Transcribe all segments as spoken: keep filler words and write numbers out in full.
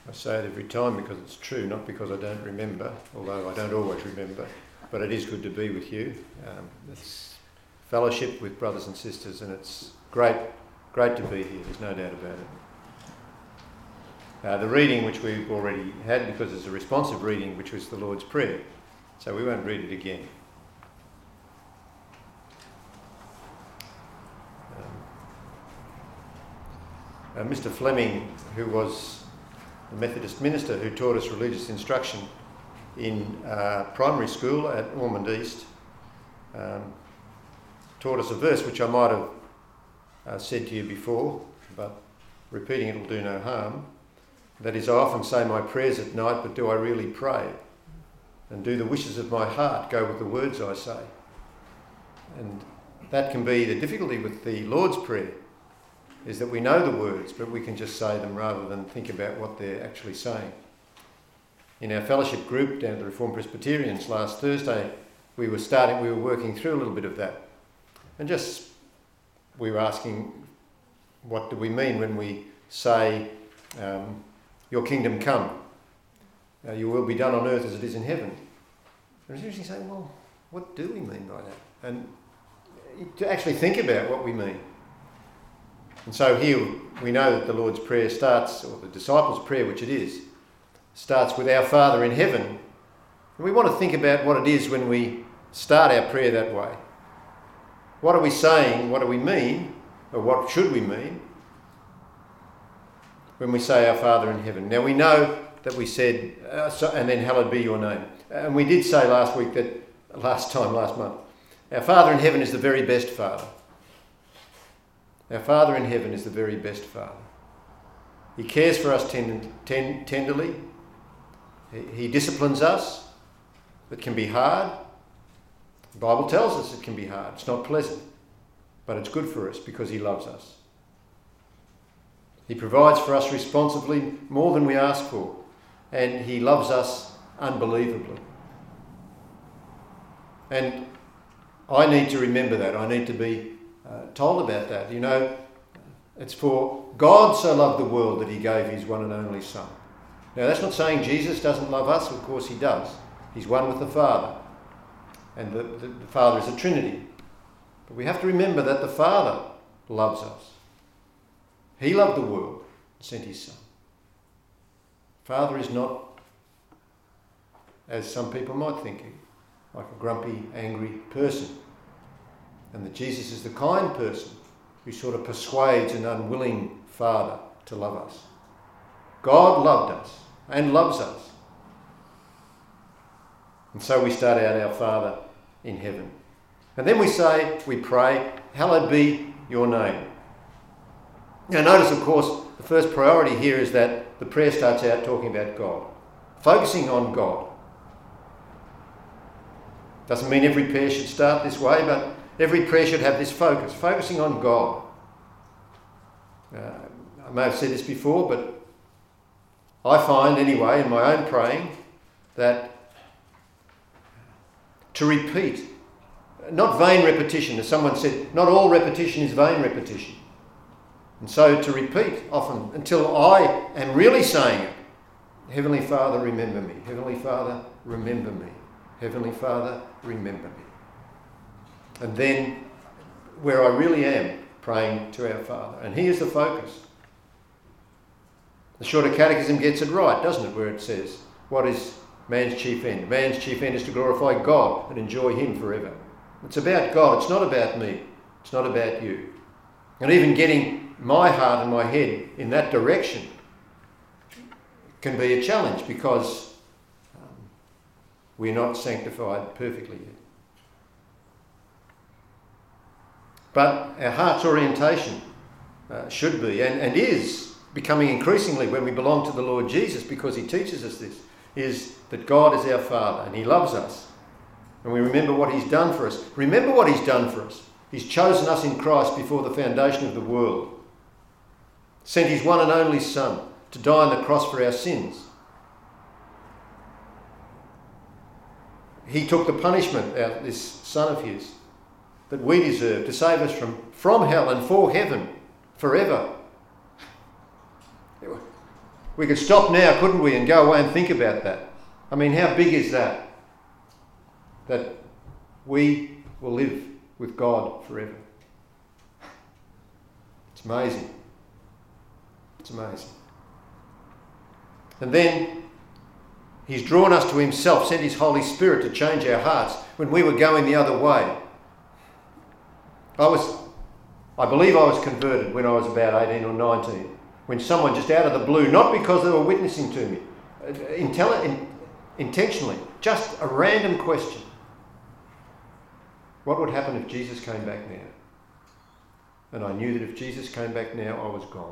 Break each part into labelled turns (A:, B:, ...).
A: I say it every time because it's true, not because I don't remember, although I don't always remember, but it is good to be with you. Um, it's fellowship with brothers and sisters, and it's great, great to be here, there's no doubt about it. Uh, the reading which we've already had, because it's a responsive reading, which was the Lord's Prayer, so we won't read it again. Um, uh, Mister Fleming, who was the Methodist minister who taught us religious instruction in uh, primary school at Ormond East, um, taught us a verse which I might have uh, said to you before, but repeating it will do no harm. That is, I often say my prayers at night, but do I really pray? And do the wishes of my heart go with the words I say? And that can be the difficulty with the Lord's Prayer, is that we know the words, but we can just say them rather than think about what they're actually saying. In our fellowship group down at the Reformed Presbyterians last Thursday, we were starting, we were working through a little bit of that. And just, we were asking, what do we mean when we say, um, your kingdom come, uh, your will be done on earth as it is in heaven? And I was usually saying, well, what do we mean by that? And to actually think about what we mean. And so here we know that the Lord's Prayer starts, or the disciples' prayer, which it is, starts with our Father in heaven. And we want to think about what it is when we start our prayer that way. What are we saying? What do we mean? Or what should we mean when we say our Father in heaven? Now we know that we said, uh, so, and then hallowed be your name. And we did say last week that, last time, last month, our Father in heaven is the very best Father. Our Father in heaven is the very best Father. He cares for us ten, ten, tenderly. He, he disciplines us. It can be hard. The Bible tells us it can be hard. It's not pleasant, but it's good for us because he loves us. He provides for us responsibly more than we ask for, and he loves us unbelievably. And I need to remember that. I need to be uh, told about that. You know, it's for God so loved the world that he gave his one and only Son. Now, that's not saying Jesus doesn't love us. Of course he does. He's one with the Father. And the, the, the Father is a Trinity. But we have to remember that the Father loves us. He loved the world and sent his Son. Father is not, as some people might think, like a grumpy, angry person. And that Jesus is the kind person who sort of persuades an unwilling Father to love us. God loved us and loves us. And so we start out our Father in heaven. And then we say, we pray, hallowed be your name. Now notice, of course, the first priority here is that the prayer starts out talking about God, focusing on God. Doesn't mean every prayer should start this way, but every prayer should have this focus, focusing on God. Uh, I may have said this before, but I find anyway in my own praying that to repeat, not vain repetition, as someone said, not all repetition is vain repetition. And so to repeat often until I am really saying it, Heavenly Father, remember me. Heavenly Father, remember me. Heavenly Father, remember me. And then where I really am praying to our Father. And he is the focus. The Shorter Catechism gets it right, doesn't it, where it says, what is man's chief end? Man's chief end is to glorify God and enjoy him forever. It's about God. It's not about me. It's not about you. And even getting my heart and my head in that direction can be a challenge because um, we're not sanctified perfectly yet. But our heart's orientation uh, should be and, and is becoming increasingly when we belong to the Lord Jesus, because he teaches us this, is that God is our Father and he loves us. And we remember what he's done for us. Remember what he's done for us. He's chosen us in Christ before the foundation of the world. Sent his one and only Son to die on the cross for our sins. He took the punishment out of this Son of his that we deserve to save us from, from hell and for heaven forever. We could stop now, couldn't we, and go away and think about that. I mean, how big is that? That we will live with God forever. It's amazing. It's amazing. And then he's drawn us to himself, sent his Holy Spirit to change our hearts when we were going the other way. I was, I believe I was converted when I was about eighteen or nineteen, when someone just out of the blue, not because they were witnessing to me, intelli- in, intentionally, just a random question. What would happen if Jesus came back now? And I knew that if Jesus came back now, I was gone.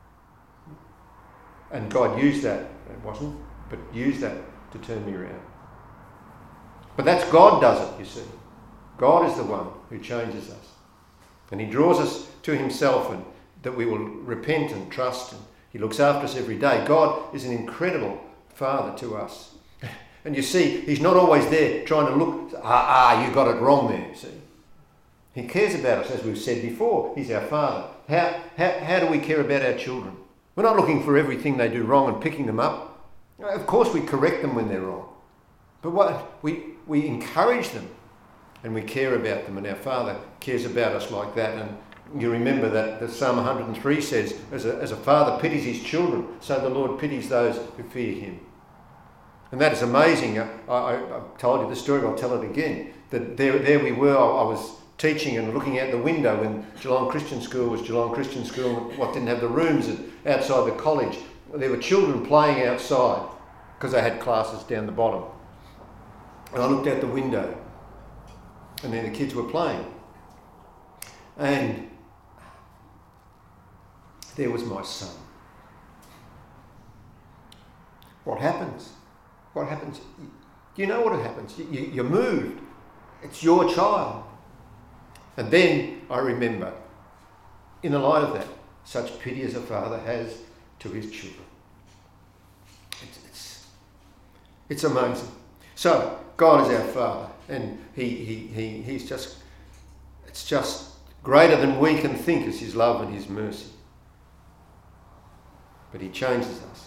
A: And God used that, it wasn't, but used that to turn me around. But that's God does it, you see. God is the one who changes us. And he draws us to himself, and that we will repent and trust, and he looks after us every day. God is an incredible Father to us. And you see, he's not always there trying to look, ah, ah, you got it wrong there, you see. He cares about us, as we've said before. He's our Father. How, how, how do we care about our children? We're not looking for everything they do wrong and picking them up. Of course we correct them when they're wrong. But what we, we encourage them and we care about them, and our Father cares about us like that. And you remember that the Psalm one hundred and three says, as a, as a father pities his children, so the Lord pities those who fear him. And that is amazing. I, I, I've told you the story, but I'll tell it again. That there, there we were, I, I was teaching and looking out the window when Geelong Christian School was Geelong Christian School, what didn't have the rooms outside the college. There were children playing outside because they had classes down the bottom. And I looked out the window and then the kids were playing. And there was my son. What happens? What happens? You know what happens. You, you, you're moved. It's your child. And then I remember, in the light of that, such pity as a father has to his children. It's, it's, it's amazing. So, God is our Father, and he, he, he, he's just, it's just greater than we can think is his love and his mercy. But he changes us.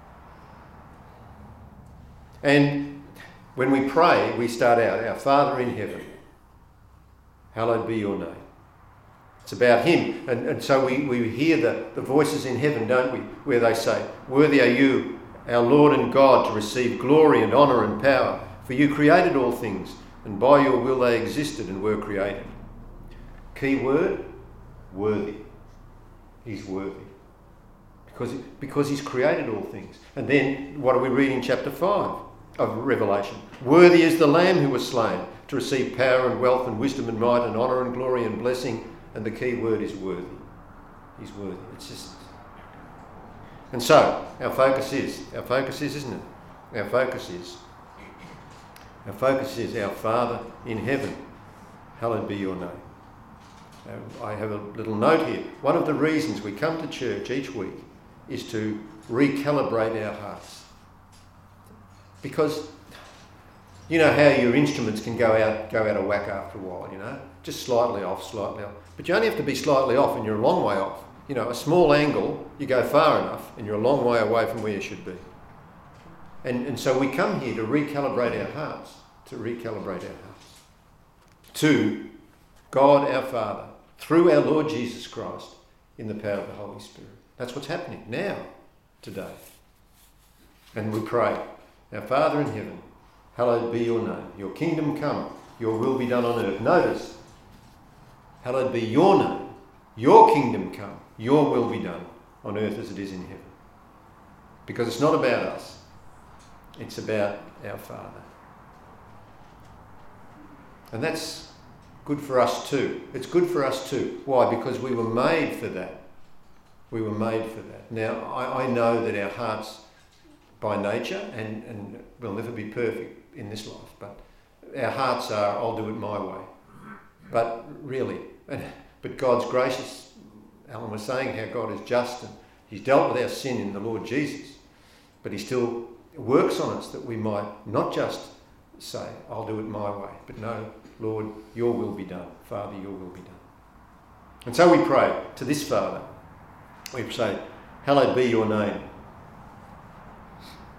A: And when we pray, we start out, our Father in heaven, hallowed be your name. It's about him. And, and so we, we hear the, the voices in heaven, don't we, where they say, worthy are you, our Lord and God, to receive glory and honour and power. For you created all things, and by your will they existed and were created. Key word, worthy. He's worthy. Because, because he's created all things. And then, what do we read in chapter five of Revelation? Worthy is the Lamb who was slain to receive power and wealth and wisdom and might and honour and glory and blessing. And the key word is worthy. He's worthy. It's just... And so, our focus is, our focus is, isn't it? Our focus is, our focus is our Father in heaven. Hallowed be your name. I have a little note here. One of the reasons we come to church each week is to recalibrate our hearts. Because you know how your instruments can go out go out of whack after a while, you know? Just slightly off, slightly off. But you only have to be slightly off and you're a long way off. You know, a small angle, you go far enough and you're a long way away from where you should be. And, and so we come here to recalibrate our hearts, to recalibrate our hearts. To God our Father, through our Lord Jesus Christ, in the power of the Holy Spirit. That's what's happening now, today. And we pray, our Father in heaven, hallowed be your name. Your kingdom come, your will be done on earth. Notice, hallowed be your name. Your kingdom come, your will be done on earth as it is in heaven. Because it's not about us. It's about our Father. And that's good for us too. It's good for us too. Why? Because we were made for that. We were made for that. Now, I, I know that our hearts by nature, and, and we'll never be perfect in this life, but our hearts are, I'll do it my way. But really, but God's gracious. Alan was saying how God is just and he's dealt with our sin in the Lord Jesus, but he still works on us that we might not just say, I'll do it my way, but no, Lord, your will be done. Father, your will be done. And so we pray to this Father. We say, hallowed be your name.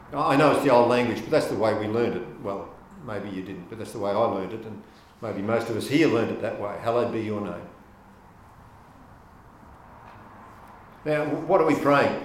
A: I know it's the old language, but that's the way we learned it. Well, maybe you didn't, but that's the way I learned it, and maybe most of us here learned it that way. Hallowed be your name. Now, what are we praying?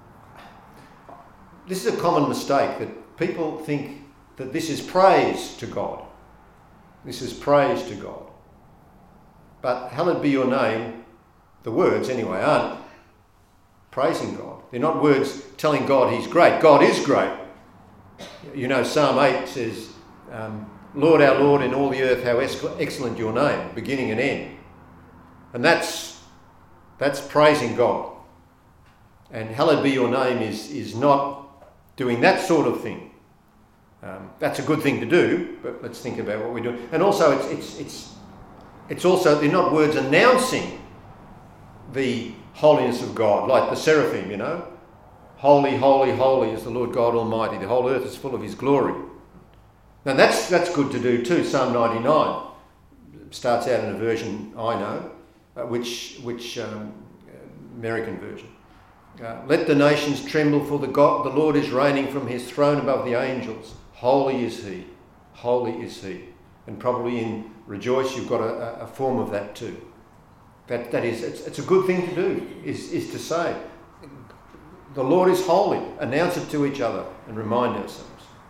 A: This is a common mistake, that people think that this is praise to God. This is praise to God. But hallowed be your name, the words anyway, aren't praising God. They're not words telling God he's great. God is great. You know, Psalm eight says, um, Lord our Lord, in all the earth, how excellent your name, beginning and end. And that's that's praising God. And hallowed be your name is, is not doing that sort of thing. Um, that's a good thing to do, but let's think about what we're doing. And also, it's it's it's it's also, they're not words announcing the holiness of God, like the seraphim, you know. Holy, holy, holy is the Lord God Almighty. The whole earth is full of his glory. Now that's that's good to do too. Psalm ninety-nine starts out in a version I know, uh, which which um, American version. Uh, Let the nations tremble, for the God, the Lord is reigning from his throne above the angels. Holy is he, holy is he. And probably in Rejoice you've got a, a form of that too. That that is, it's, it's a good thing to do, is, is to say, the Lord is holy. Announce it to each other and remind ourselves.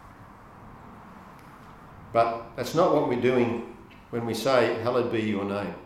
A: But that's not what we're doing when we say, hallowed be your name.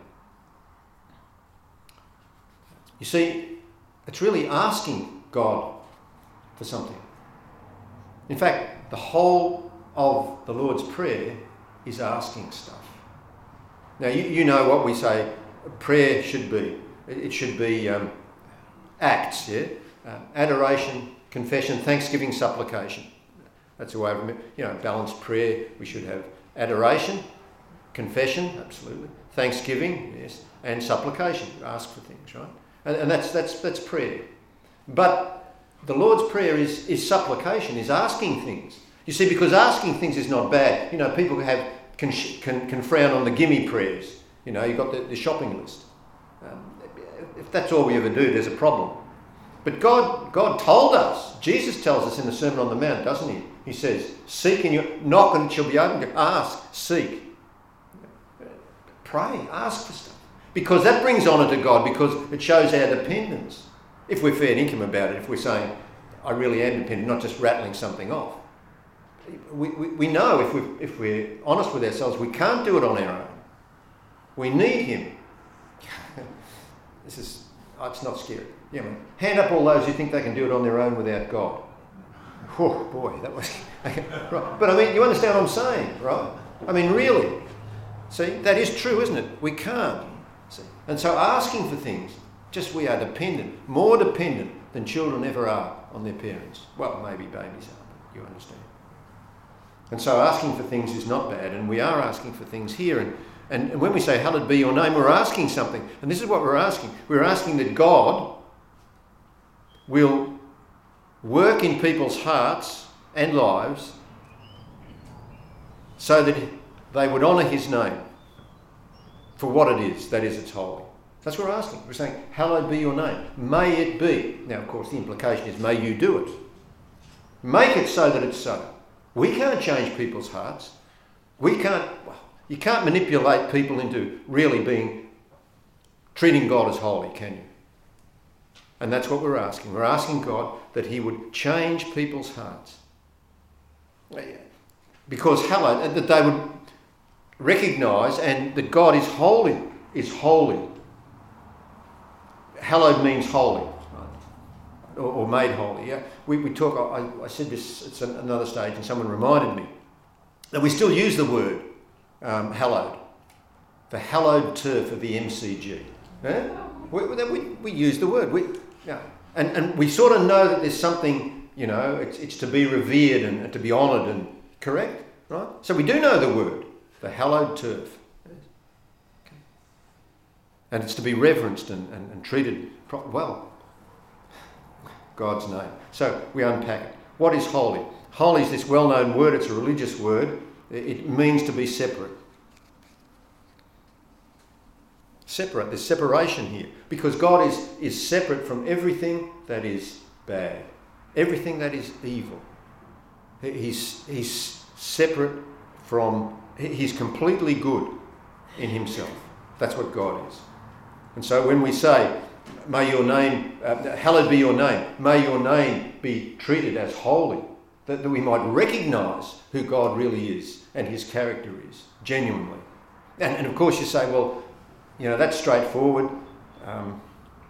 A: You see, it's really asking God for something. In fact, the whole of the Lord's Prayer is asking stuff. Now, you, you know what we say prayer should be. It should be um, acts, yeah? Uh, adoration, confession, thanksgiving, supplication. That's the way of, you know, balanced prayer. We should have adoration, confession, absolutely, thanksgiving, yes, and supplication. You ask for things, right? And, and that's that's that's prayer. But the Lord's Prayer is, is supplication, is asking things. You see, because asking things is not bad. You know, people have can can, can frown on the gimme prayers. You know, you've got the, the shopping list. Um, if that's all we ever do, there's a problem. But God, God told us, Jesus tells us in the Sermon on the Mount, doesn't he? He says, seek and you knock and it shall be opened. Ask, seek. Pray, ask for stuff. Because that brings honour to God, because it shows our dependence. If we're fair income about it, if we're saying, I really am dependent, not just rattling something off. We, we, we know if, we, if we're honest with ourselves, we can't do it on our own. We need him. This is, oh, it's not scary. Yeah, man. Hand up all those who think they can do it on their own without God. Oh, boy, that was... right. But I mean, you understand what I'm saying, right? I mean, really. See, that is true, isn't it? We can't. See? And so asking for things, just we are dependent, more dependent than children ever are on their parents. Well, maybe babies are, but you understand. And so asking for things is not bad, and we are asking for things here. And, and, and when we say, hallowed be your name, we're asking something. And this is what we're asking. We're asking that God will work in people's hearts and lives so that they would honour his name for what it is, that is, it's holy. That's what we're asking. We're saying, hallowed be your name. May it be. Now, of course, the implication is, may you do it. Make it so that it's so. We can't change people's hearts. We can't, well, you can't manipulate people into really being, treating God as holy, can you? And that's what we're asking. We're asking God that he would change people's hearts. Because hallowed, that they would recognise and that God is holy, is holy. Hallowed means holy, or, or made holy. Yeah, we, we talk. I, I said this at another stage, and someone reminded me that we still use the word um, hallowed, the hallowed turf of the M C G. Yeah? We, we, we use the word. We, yeah. and, and we sort of know that there's something, you know, it's, it's to be revered and, and to be honoured and correct, right? So we do know the word, the hallowed turf. Okay. And it's to be reverenced and, and, and treated pro- well. God's name. So we unpack it. What is holy? Holy is this well-known word. It's a religious word. It means to be separate. Separate. There's separation here. Because God is, is separate from everything that is bad. Everything that is evil. He's, he's separate from, he's completely good in himself. That's what God is. And so when we say, may your name, uh, hallowed be your name, may your name be treated as holy, that, that we might recognise who God really is and his character is, genuinely. And, and of course you say, well, you know, that's straightforward. Um,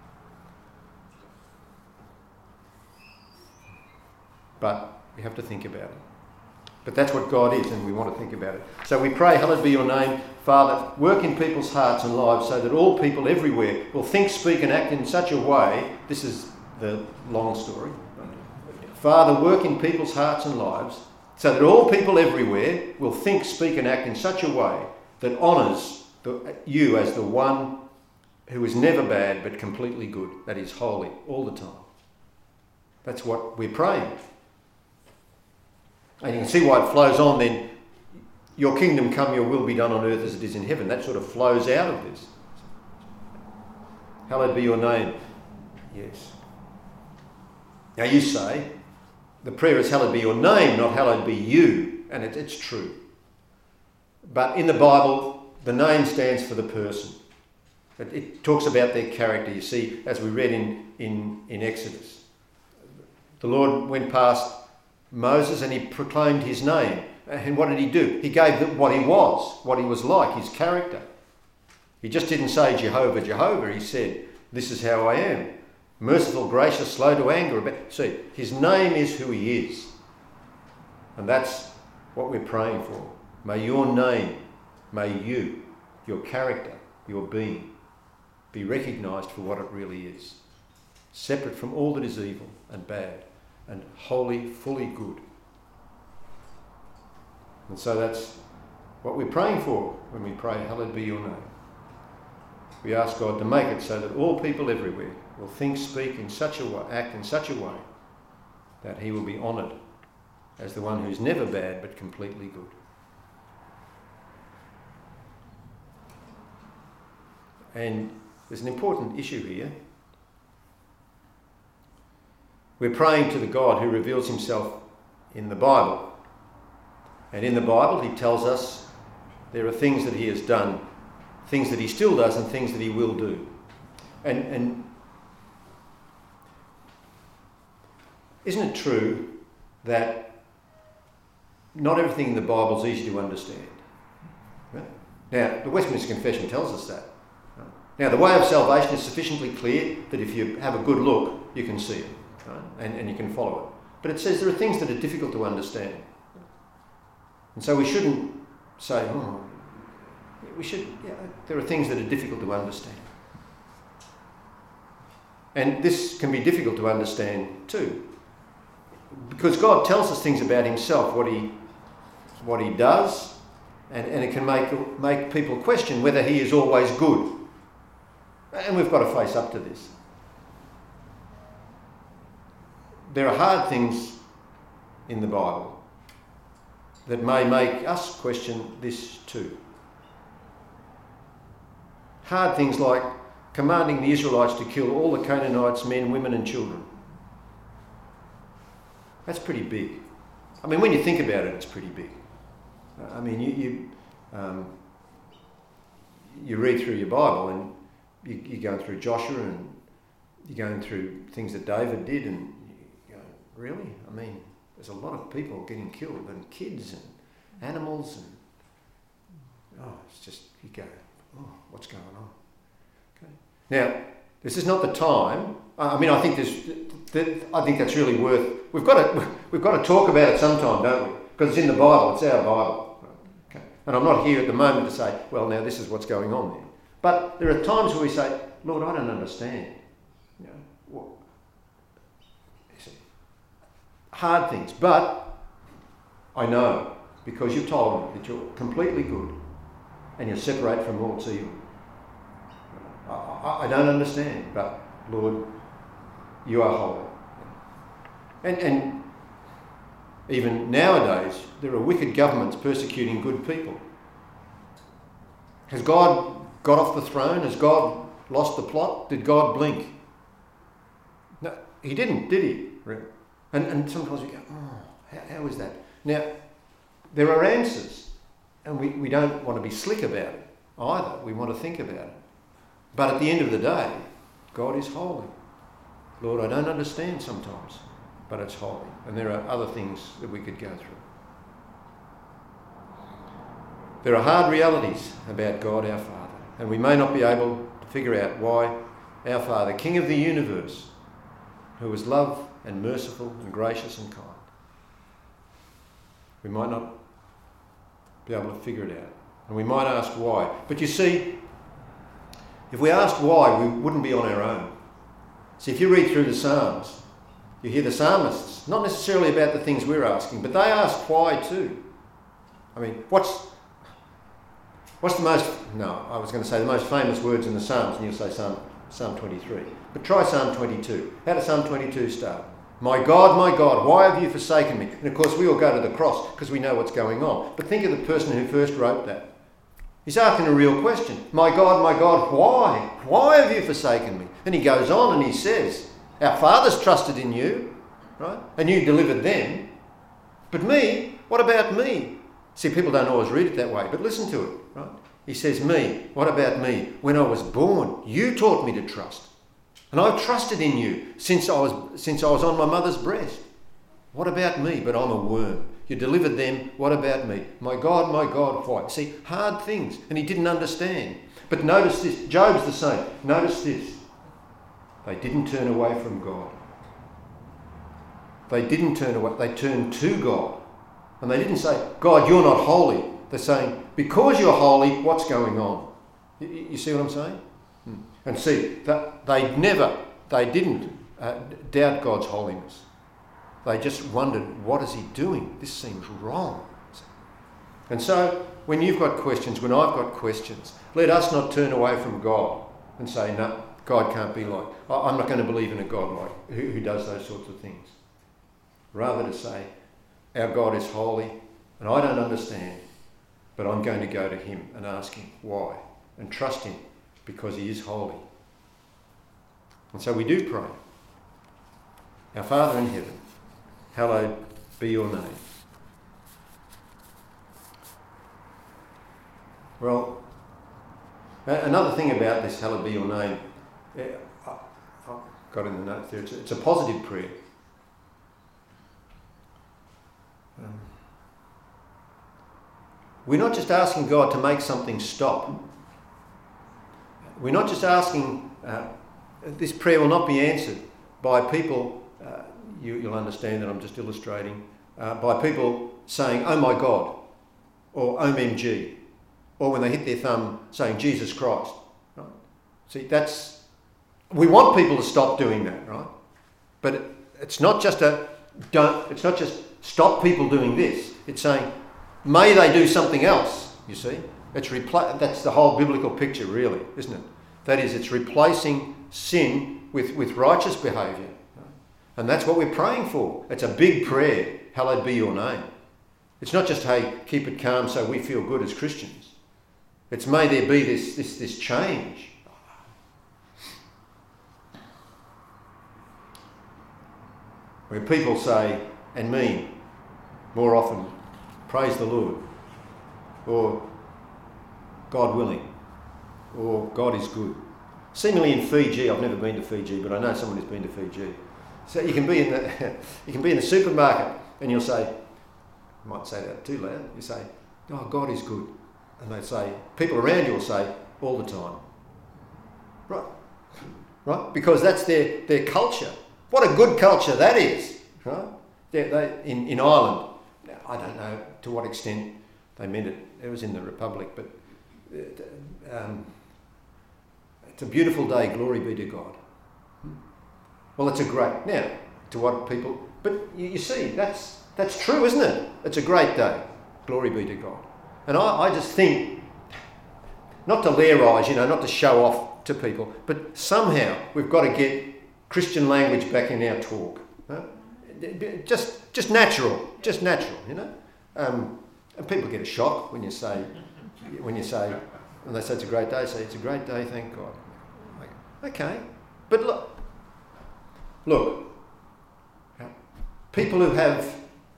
A: but we have to think about it. But that's what God is, and we want to think about it. So we pray, hallowed be your name, Father, work in people's hearts and lives so that all people everywhere will think, speak and act in such a way, this is the long story. Father, work in people's hearts and lives so that all people everywhere will think, speak and act in such a way that honours you as the one who is never bad but completely good, that is holy all the time. That's what we're praying. And you can see why it flows on then. Your kingdom come, your will be done on earth as it is in heaven. That sort of flows out of this. Hallowed be your name. Yes. Now you say, the prayer is hallowed be your name, not hallowed be you. And it, it's true. But in the Bible, the name stands for the person. It, it talks about their character. You see, as we read in, in, in Exodus, the Lord went past Moses and he proclaimed his name. And what did he do? He gave them what he was, what he was like, his character. He just didn't say Jehovah, Jehovah. He said, this is how I am. Merciful, gracious, slow to anger. But see, his name is who he is. And that's what we're praying for. May your name, may you, your character, your being, be recognised for what it really is. Separate from all that is evil and bad. And wholly, fully good. And so that's what we're praying for when we pray, hallowed be your name. We ask God to make it so that all people everywhere will think, speak in such a way, act in such a way that he will be honoured as the one who's never bad but completely good. And there's an important issue here. We're praying to the God who reveals himself in the Bible. And in the Bible, he tells us there are things that he has done, things that he still does, and things that he will do. And, and isn't it true that not everything in the Bible is easy to understand? Right? Now, the Westminster Confession tells us that. Now, the way of salvation is sufficiently clear that if you have a good look, you can see it. Right? And, and you can follow it. But it says there are things that are difficult to understand. And so we shouldn't say, oh, we should, yeah, there are things that are difficult to understand. And this can be difficult to understand too. Because God tells us things about himself, what he, what he does, and, and it can make, make people question whether he is always good. And we've got to face up to this. There are hard things in the Bible that may make us question this too. Hard things like commanding the Israelites to kill all the Canaanites, men, women and children. That's pretty big. I mean, when you think about it, it's pretty big. I mean, you you, um, you read through your Bible and you, you're going through Joshua and you're going through things that David did and you go, really? I mean, there's a lot of people getting killed and kids and animals and oh, it's just, you go, oh, what's going on? Okay. Now, this is not the time. I mean, I think there's, that, I think that's really worth. We've got to, we've got to talk about it sometime, don't we? Because it's in the Bible. It's our Bible. Okay. And I'm not here at the moment to say, well, now this is what's going on there. But there are times where we say, Lord, I don't understand. You know, what? Hard things, but I know because you've told me that you're completely good and you're separate from all that's evil. I, I, I don't understand, but Lord, you are holy. And, and even nowadays, there are wicked governments persecuting good people. Has God got off the throne? Has God lost the plot? Did God blink? No, he didn't, did he? And, and sometimes we go, oh, How, how is that? Now, there are answers, and we, we don't want to be slick about it either. We want to think about it. But at the end of the day, God is holy. Lord, I don't understand sometimes, but it's holy. And there are other things that we could go through. There are hard realities about God our Father, and we may not be able to figure out why our Father, King of the universe, who is love and merciful and gracious and kind, we might not be able to figure it out. And we might ask why. But you see, if we asked why, we wouldn't be on our own. See, if you read through the Psalms, you hear the psalmists, not necessarily about the things we're asking, but they ask why too. I mean, what's what's the most, no, I was going to say the most famous words in the Psalms, and you'll say Psalm, Psalm twenty-three. But try Psalm twenty-two. How does Psalm twenty-two start? My God, my God, why have you forsaken me? And of course we all go to the cross because we know what's going on. But think of the person who first wrote that. He's asking a real question. My God, my God, why? Why have you forsaken me? And he goes on and he says, our fathers trusted in you, right? And you delivered them. But me, what about me? See, people don't always read it that way, but listen to it, right? He says, me, what about me? When I was born, you taught me to trust. And I've trusted in you since I was since I was on my mother's breast. What about me? But I'm a worm. You delivered them. What about me? My God, my God, why? See, hard things. And he didn't understand. But notice this. Job's the same. Notice this. They didn't turn away from God. They didn't turn away. They turned to God. And they didn't say, God, you're not holy. They're saying, because you're holy, what's going on? You, you see what I'm saying? Hmm. And see, that they never, they didn't uh, doubt God's holiness. They just wondered, what is he doing? This seems wrong. And so, when you've got questions, when I've got questions, let us not turn away from God and say, no, God can't be like, I'm not going to believe in a God like who, who does those sorts of things. Rather to say, our God is holy and I don't understand, but I'm going to go to him and ask him why and trust him because he is holy. And so we do pray. Our Father in heaven, hallowed be your name. Well, another thing about this hallowed be your name, I've got in the notes there, it's a, it's a positive prayer. Um, we're not just asking God to make something stop. We're not just asking, uh, this prayer will not be answered by people, uh, you, you'll understand that I'm just illustrating, uh, by people saying, oh my God, or O M M G, or when they hit their thumb saying Jesus Christ. Right? See, that's, we want people to stop doing that, right? But it, it's not just a, don't, it's not just stop people doing this. It's saying, may they do something else, you see? It's repla- That's the whole biblical picture, really, isn't it? That is, it's replacing sin with, with righteous behaviour. And that's what we're praying for. It's a big prayer, hallowed be your name. It's not just, hey, keep it calm so we feel good as Christians. It's may there be this, this, this change. Where people say, and mean, more often, praise the Lord, or God willing, or God is good. Seemingly in Fiji, I've never been to Fiji, but I know someone who's been to Fiji. So you can be in the you can be in the supermarket and you'll say, you might say that too loud, you say, oh, God is good. And they say, people around you will say, all the time. Right? Right? Because that's their, their culture. What a good culture that is. Right? They, they, in, in Ireland, I don't know to what extent they meant it. It was in the Republic, but um, it's a beautiful day, glory be to God. Well, it's a great, now, to what people, but you, you see, that's that's true, isn't it? It's a great day, glory be to God. And I, I just think, not to lairize, you know, not to show off to people, but somehow we've got to get Christian language back in our talk. Huh? Just just natural, just natural, you know. Um, and people get a shock when you say, when you say, and they say it's a great day, say it's a great day, thank God. Like, okay, but look, look, people who have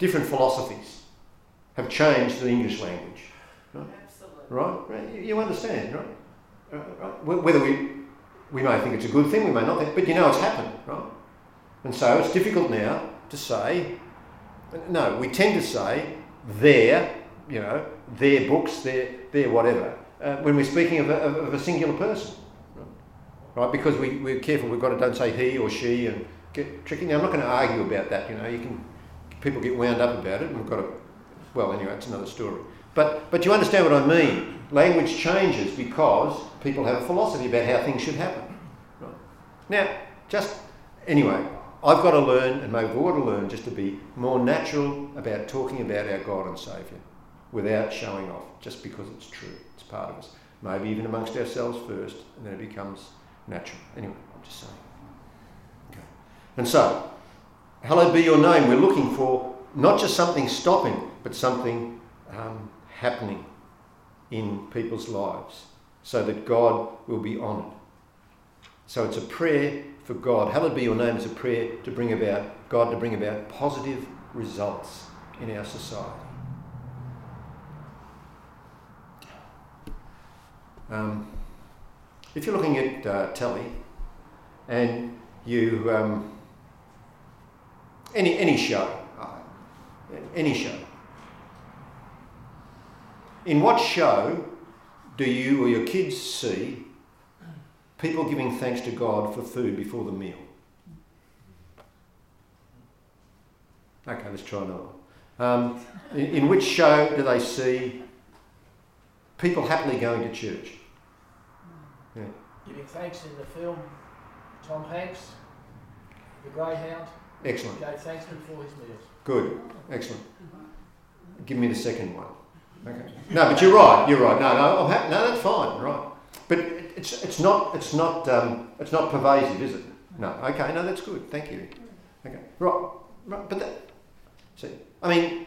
A: different philosophies have changed the English language. Right?
B: Absolutely.
A: Right? Right? You understand, right? Right? Right? Whether we we may think it's a good thing, we may not think, but you know it's happened, right? And so it's difficult now to say, no, we tend to say their, you know, their books, their, their whatever, uh, when we're speaking of a, of a singular person, right? Right? Because we, we're careful, we've got to don't say he or she and get tricky. Now, I'm not going to argue about that, you know, you can, people get wound up about it and we've got to, well, anyway, it's another story. But, but you understand what I mean. Language changes because people have a philosophy about how things should happen. Right? Now, just, anyway, I've got to learn, and maybe we've got to learn, just to be more natural about talking about our God and Saviour without showing off, just because it's true. It's part of us. Maybe even amongst ourselves first, and then it becomes natural. Anyway, I'm just saying. Okay. And so, hallowed be your name. We're looking for not just something stopping, but something um, happening in people's lives so that God will be honoured. So it's a prayer for God. Hallowed be your name is a prayer to bring about, God to bring about positive results in our society. Um, if you're looking at uh, telly and you, um, any, any show, uh, any show, in what show do you or your kids see people giving thanks to God for food before the meal? Okay, let's try another one. Um, in, in which show do they see people happily going to church? Yeah.
C: Giving thanks in the film, Tom Hanks, The Greyhound.
A: Excellent.
C: Gave thanks before his meals.
A: Good. Excellent. Give me the second one. Okay. No, but you're right. You're right. No, no, I'm ha- no, that's fine. Right. But it, it's it's not it's not um, it's not pervasive, is it? No. Okay. No, that's good. Thank you. Okay. Right. Right. But that. See, I mean,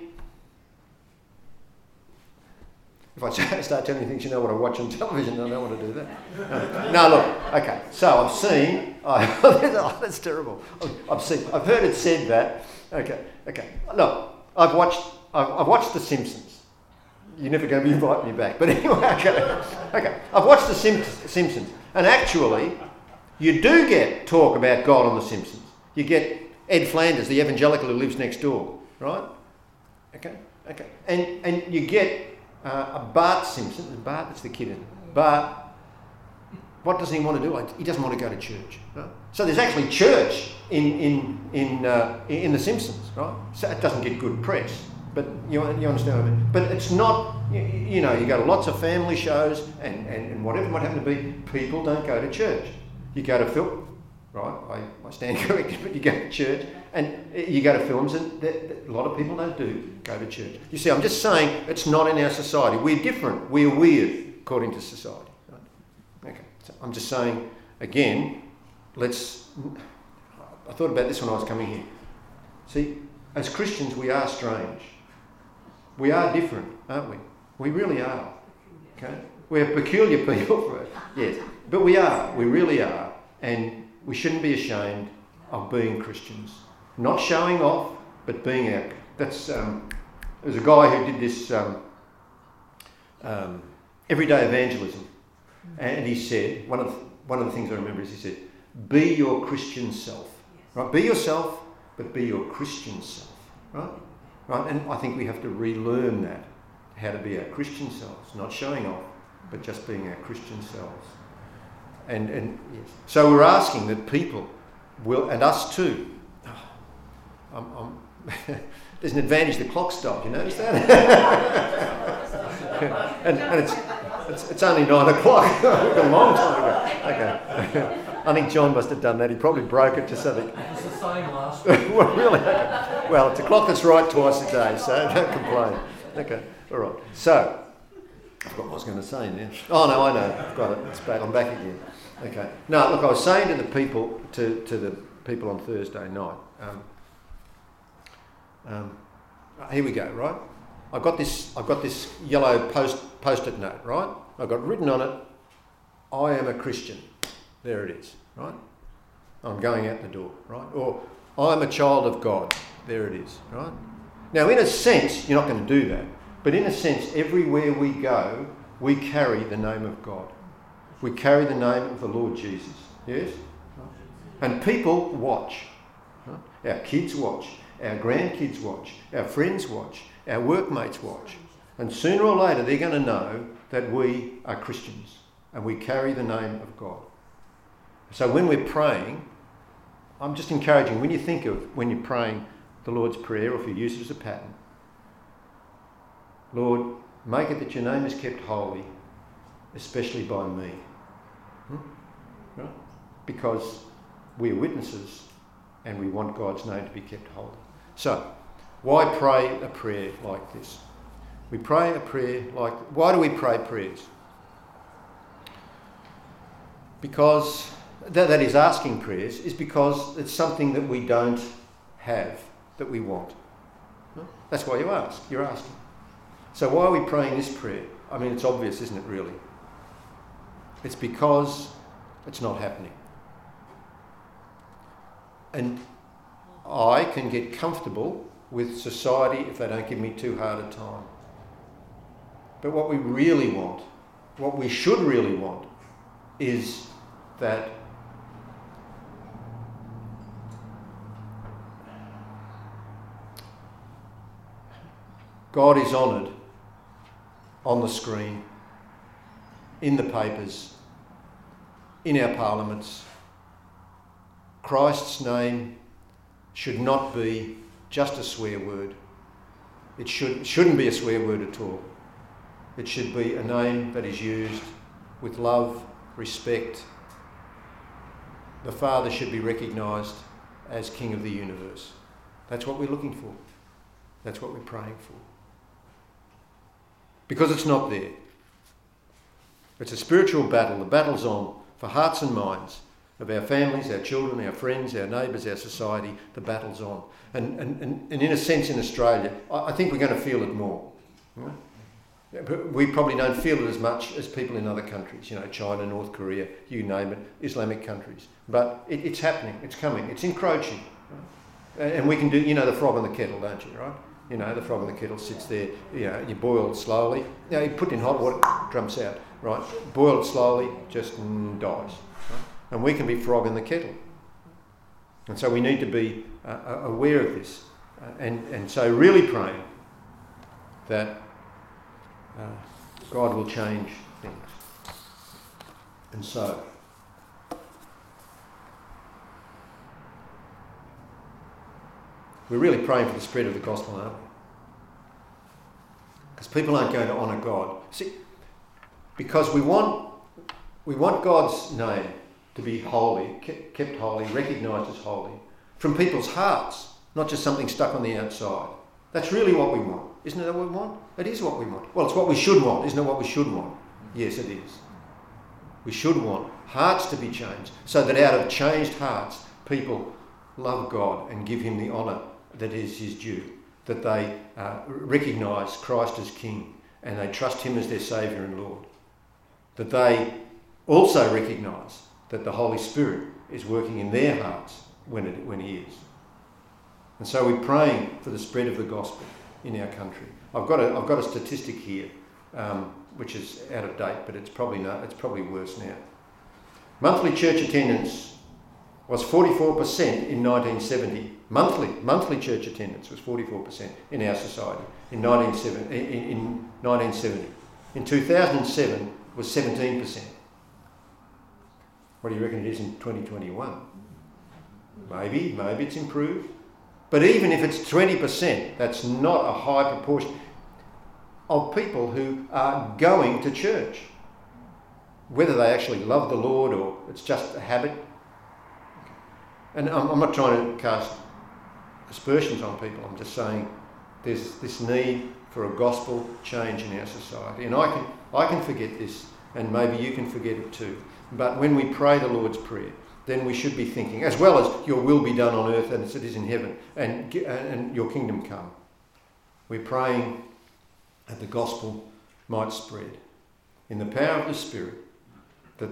A: if I start telling you things you know what I watch on television, I don't want to do that. No, no look. Okay. So I've seen. I, oh, that's terrible. I've seen. I've heard it said that. Okay. Okay. Look, I've watched. I've, I've watched The Simpsons. You're never going to be inviting me back. But anyway, okay. Okay. I've watched The Sim- Simpsons. And actually, you do get talk about God on The Simpsons. You get Ed Flanders, the evangelical who lives next door, right? Okay. Okay. And and you get uh, a Bart Simpson. Bart, that's the kid. Isn't it? Bart, what does he want to do? He doesn't want to go to church. Right? So there's actually church in in in uh, in The Simpsons, right? So it doesn't get good press. But you, you understand what I mean? But it's not, you, you know, you go to lots of family shows and, and, and whatever might happen to be, people don't go to church. You go to film, right? I, I stand corrected, but you go to church and you go to films and that, that a lot of people don't do go to church. You see, I'm just saying it's not in our society. We're different. We're weird according to society. Right? Okay, so I'm just saying, again, let's, I thought about this when I was coming here. See, as Christians, we are strange. We are different, aren't we? We really are. Okay? We're peculiar people for it. Yes. But we are. We really are. And we shouldn't be ashamed of being Christians. Not showing off, but being out. That's, um, there's a guy who did this um, um, everyday evangelism. And he said, one of, the, one of the things I remember is he said, be your Christian self. Right? Be yourself, but be your Christian self. Right? Right, and I think we have to relearn that, how to be our Christian selves, not showing off, but just being our Christian selves. And and yes. So we're asking that people will, and us too. Oh, I'm, I'm there's an advantage the clock stopped. You notice that? and and it's, it's it's only nine o'clock. A long time ago. Okay. I think John must have done that. He probably broke it to something.
C: It's the same last
A: Well, really? Okay. Well, it's a clock that's right twice a day, so don't complain. Okay, all right. So, I forgot what I was going to say now. Oh, no, I know. I've got it. It's back. I'm back again. Okay. No, look, I was saying to the people, to, to the people on Thursday night, um, um, here we go, right? I've got this, I've got this yellow post, post-it note, right? I've got written on it, I am a Christian. There it is, right? I'm going out the door, right? Or I'm a child of God. There it is, right? Now, in a sense, you're not going to do that. But in a sense, everywhere we go, we carry the name of God. We carry the name of the Lord Jesus. Yes? And people watch. Our kids watch. Our grandkids watch. Our friends watch. Our workmates watch. And sooner or later, they're going to know that we are Christians and we carry the name of God. So when we're praying, I'm just encouraging, when you think of when you're praying the Lord's Prayer, or if you use it as a pattern, Lord, make it that your name is kept holy, especially by me. Hmm? Right? Because we are witnesses and we want God's name to be kept holy. So, why pray a prayer like this? We pray a prayer like... Why do we pray prayers? Because... That, that is asking prayers, is because it's something that we don't have, that we want. That's why you ask. You're asking. So why are we praying this prayer? I mean, it's obvious, isn't it, really? It's because it's not happening. And I can get comfortable with society if they don't give me too hard a time. But what we really want, what we should really want, is that God is honoured on the screen, in the papers, in our parliaments. Christ's name should not be just a swear word. It should, shouldn't be a swear word at all. It should be a name that is used with love, respect. The Father should be recognised as King of the universe. That's what we're looking for. That's what we're praying for. Because it's not there. It's a spiritual battle. The battle's on for hearts and minds of our families, our children, our friends, our neighbours, our society. The battle's on. And, and, and, and in a sense in Australia, I, I think we're going to feel it more. Right? But we probably don't feel it as much as people in other countries, you know, China, North Korea, you name it, Islamic countries. But it, it's happening, it's coming, it's encroaching. Right? And we can do, you know, the frog in the kettle, don't you, right? You know, the frog in the kettle sits there, you know, you boil it slowly. You know, you put it in hot water, jumps out, right? Boil it slowly, just mm, dies. Right? And we can be frog in the kettle. And so we need to be uh, aware of this. Uh, and, and so really praying that uh, God will change things. And so, we're really praying for the spread of the gospel, aren't we? Because people aren't going to honour God. See, because we want we want God's name to be holy, kept holy, recognised as holy, from people's hearts, not just something stuck on the outside. That's really what we want. Isn't it what we want? It is what we want. Well, it's what we should want. Isn't it what we should want? Yes, it is. We should want hearts to be changed, so that out of changed hearts, people love God and give him the honour that is his due, that they uh, recognise Christ as King and they trust him as their Saviour and Lord, that they also recognise that the Holy Spirit is working in their hearts when, it, when he is. And so we're praying for the spread of the gospel in our country. I've got a, I've got a statistic here, um, which is out of date, but it's probably not, it's probably worse now. Monthly church attendance was forty-four percent in nineteen seventy. Monthly, monthly church attendance was forty-four percent in our society in nineteen seventy. In, in nineteen seventy. In two thousand seven, it was seventeen percent. What do you reckon it is in twenty twenty-one? Maybe, maybe it's improved. But even if it's twenty percent, that's not a high proportion of people who are going to church. Whether they actually love the Lord or it's just a habit. And I'm, I'm not trying to cast aspersions on people. I'm just saying there's this need for a gospel change in our society. And I can, I can forget this, and maybe you can forget it too. But when we pray the Lord's Prayer, then we should be thinking, as well as your will be done on earth as it is in heaven, and, and your kingdom come. We're praying that the gospel might spread in the power of the Spirit. That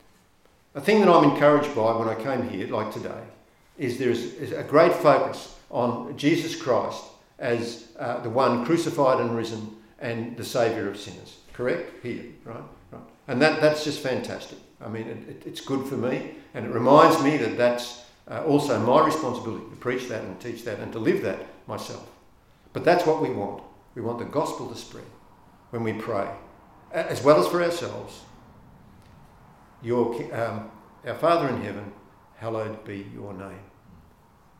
A: a thing that I'm encouraged by when I came here, like today, is there is a great focus on Jesus Christ as uh, the one crucified and risen and the saviour of sinners. Correct? Here, right? Right. And that, that's just fantastic. I mean, it, it, it's good for me, and it reminds me that that's uh, also my responsibility to preach that and teach that and to live that myself. But that's what we want. We want the gospel to spread when we pray, as well as for ourselves. Your, um, our Father in heaven, hallowed be your name.